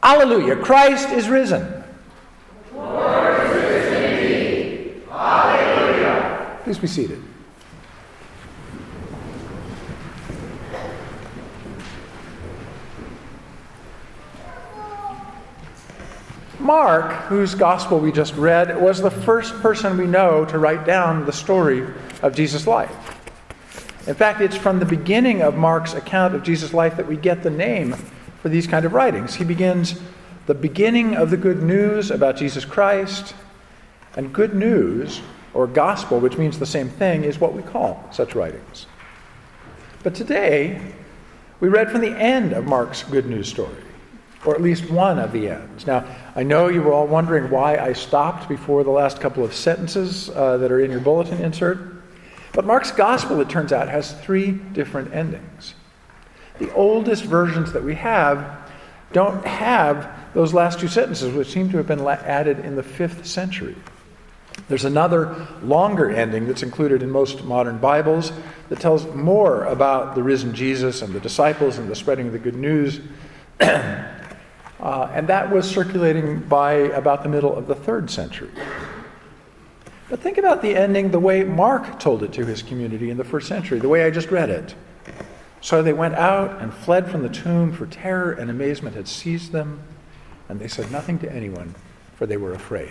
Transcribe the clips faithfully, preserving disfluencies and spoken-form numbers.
Alleluia, Christ is risen. Lord is risen indeed. Alleluia. Please be seated. Mark, whose gospel we just read, was the first person we know to write down the story of Jesus' life. In fact, it's from the beginning of Mark's account of Jesus' life that we get the name for these kind of writings. He begins, the beginning of the good news about Jesus Christ, and good news, or gospel, which means the same thing, is what we call such writings. But today, we read from the end of Mark's good news story, or at least one of the ends. Now, I know you were all wondering why I stopped before the last couple of sentences uh, that are in your bulletin insert. But Mark's gospel, it turns out, has three different endings. The oldest versions that we have don't have those last two sentences, which seem to have been added in the fifth century. There's another longer ending that's included in most modern Bibles that tells more about the risen Jesus and the disciples and the spreading of the good news. uh, and that was circulating by about the middle of the third century. But think about the ending the way Mark told it to his community in the first century, the way I just read it. So they went out and fled from the tomb, for terror and amazement had seized them, and they said nothing to anyone, for they were afraid.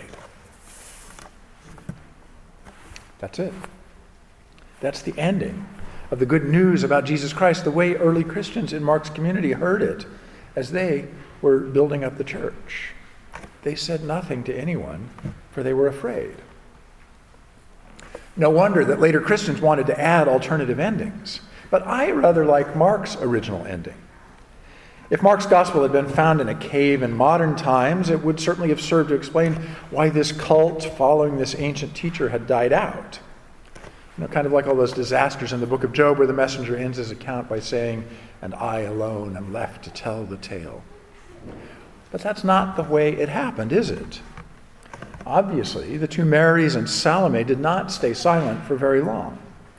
That's it. That's the ending of the good news about Jesus Christ, the way early Christians in Mark's community heard it as they were building up the church. They said nothing to anyone, for they were afraid. No wonder that later Christians wanted to add alternative endings. But I rather like Mark's original ending. If Mark's gospel had been found in a cave in modern times, it would certainly have served to explain why this cult following this ancient teacher had died out. You know, kind of like all those disasters in the book of Job where the messenger ends his account by saying, "And I alone am left to tell the tale." But that's not the way it happened, is it? Obviously, the two Marys and Salome did not stay silent for very long.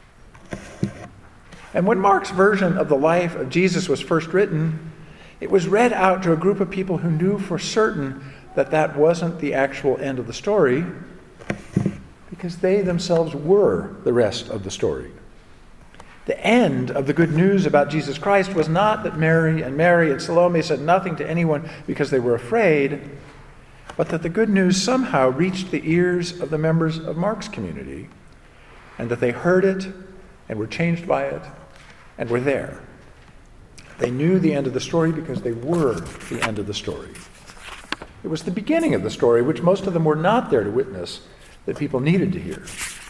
And when Mark's version of the life of Jesus was first written, it was read out to a group of people who knew for certain that that wasn't the actual end of the story, because they themselves were the rest of the story. The end of the good news about Jesus Christ was not that Mary and Mary and Salome said nothing to anyone because they were afraid, but that the good news somehow reached the ears of the members of Mark's community, and that they heard it and were changed by it and were there. They knew the end of the story because they were the end of the story. It was the beginning of the story, which most of them were not there to witness, that people needed to hear.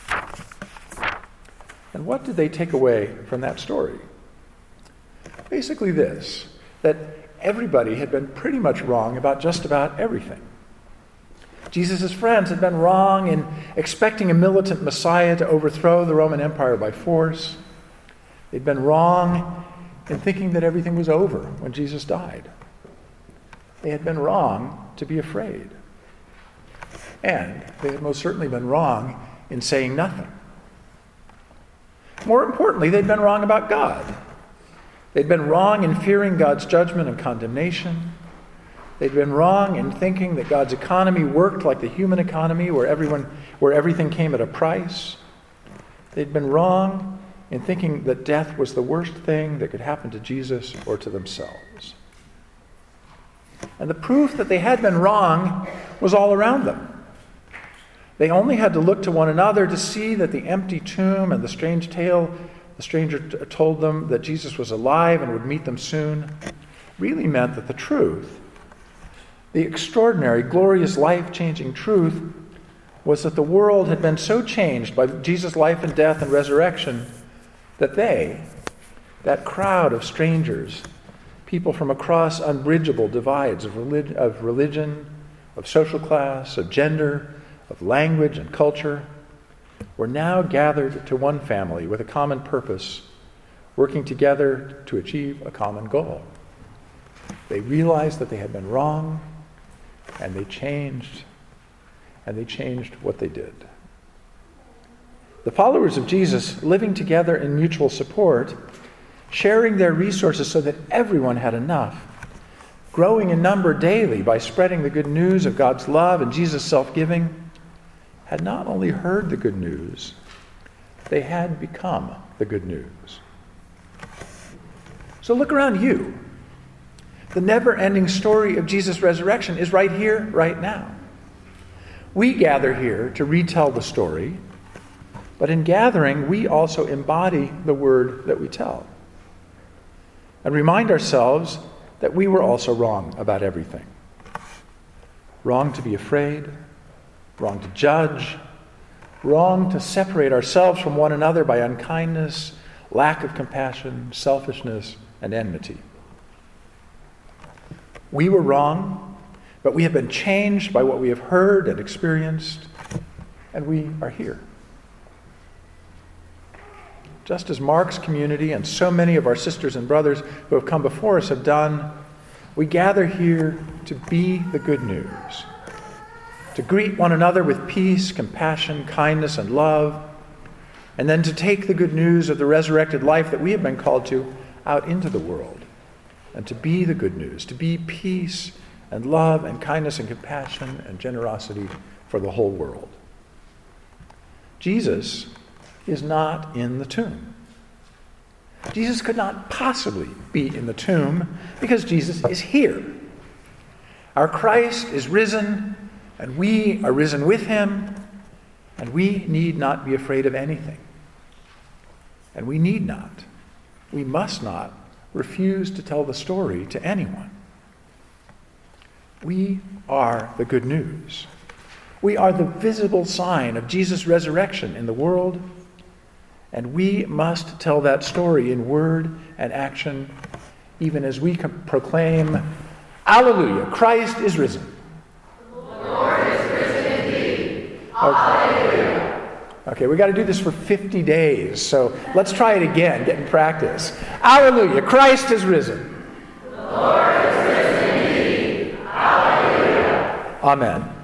And what did they take away from that story? Basically this, that everybody had been pretty much wrong about just about everything. Jesus' friends had been wrong in expecting a militant Messiah to overthrow the Roman Empire by force. They'd been wrong in thinking that everything was over when Jesus died. They had been wrong to be afraid. And they had most certainly been wrong in saying nothing. More importantly, they'd been wrong about God. They'd been wrong in fearing God's judgment and condemnation. They'd been wrong in thinking that God's economy worked like the human economy, where everyone, where everything came at a price. They'd been wrong in thinking that death was the worst thing that could happen to Jesus or to themselves. And the proof that they had been wrong was all around them. They only had to look to one another to see that the empty tomb and the strange tale the stranger t- told them that Jesus was alive and would meet them soon really meant that the truth, the extraordinary, glorious, life-changing truth, was that the world had been so changed by Jesus' life and death and resurrection that they, that crowd of strangers, people from across unbridgeable divides of, relig- of religion, of social class, of gender, of language and culture, were now gathered to one family with a common purpose, working together to achieve a common goal. They realized that they had been wrong, and they changed, and they changed what they did. The followers of Jesus, living together in mutual support, sharing their resources so that everyone had enough, growing in number daily by spreading the good news of God's love and Jesus' self-giving, had not only heard the good news, they had become the good news. So look around you. The never-ending story of Jesus' resurrection is right here, right now. We gather here to retell the story, but in gathering, we also embody the word that we tell and remind ourselves that we were also wrong about everything. Wrong to be afraid, wrong to judge, wrong to separate ourselves from one another by unkindness, lack of compassion, selfishness, and enmity. We were wrong, but we have been changed by what we have heard and experienced, and we are here. Just as Mark's community and so many of our sisters and brothers who have come before us have done, we gather here to be the good news, to greet one another with peace, compassion, kindness, and love, and then to take the good news of the resurrected life that we have been called to out into the world, and to be the good news, to be peace and love and kindness and compassion and generosity for the whole world. Jesus is not in the tomb. Jesus could not possibly be in the tomb because Jesus is here. Our Christ is risen, and we are risen with him, and we need not be afraid of anything. And we need not, we must not refuse to tell the story to anyone. We are the good news. We are the visible sign of Jesus' resurrection in the world, and we must tell that story in word and action, even as we proclaim, Alleluia, Christ is risen. The Lord is risen indeed. Alleluia. Okay, we got to do this for fifty days, so let's try it again, get in practice. Alleluia, Christ is risen. The Lord is risen indeed. Alleluia. Amen.